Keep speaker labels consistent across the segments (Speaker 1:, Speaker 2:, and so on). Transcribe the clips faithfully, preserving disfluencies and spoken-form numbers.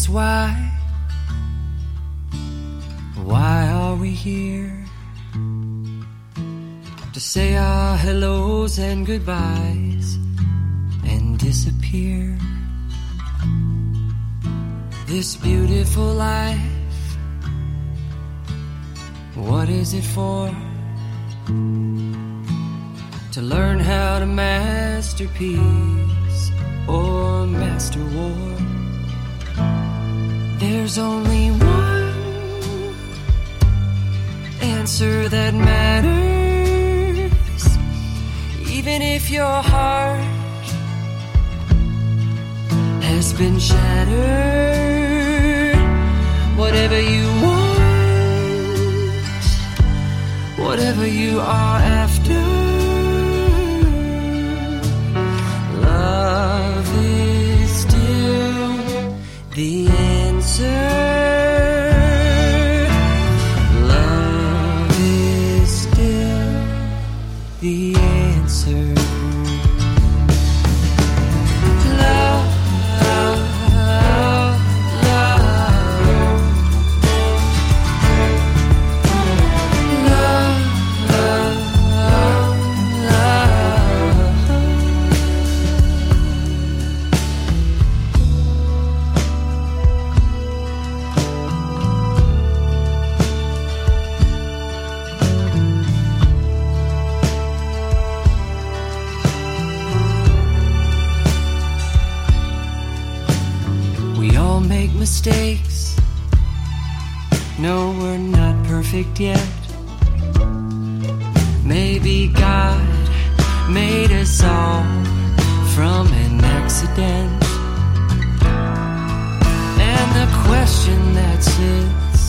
Speaker 1: is why. Why are we here? To say our hellos and goodbyes and disappear. This beautiful life, what is it for? To learn how to master peace or master war. There's only one answer that matters, even if your heart has been shattered. Whatever you want, whatever you are after, love is still the answer. Love is still the answer. Love, love, love, love, love, we all make mistakes. No, we're not perfect yet. Maybe God made us all from an accident. And the question that sits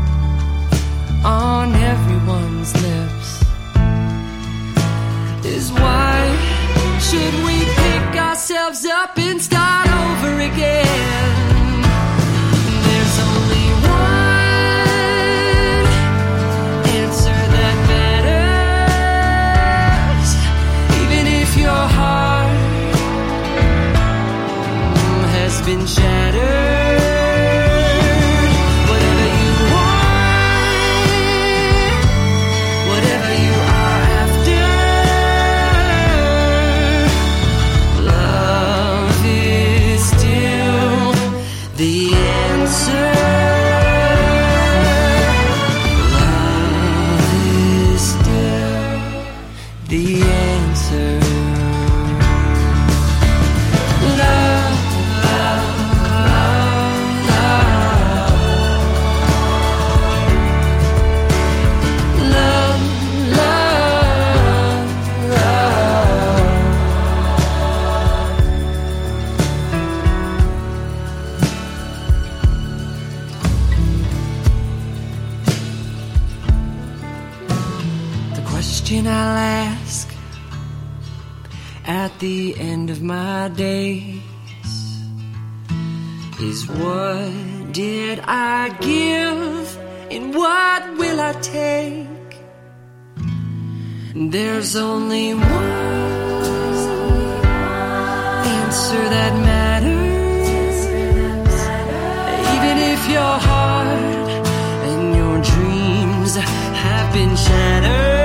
Speaker 1: on everyone's lips is why should we pick ourselves up and start over again? There's only one answer that matters, even if your heart has been shattered. Whatever you want, whatever you are after, love is still the answer. Love is still the answer. Love, love, love, love, love, the question I'll ask at the end of my days is, what did I give and what will I take? There's only one answer that matters, even if your heart and your dreams have been shattered.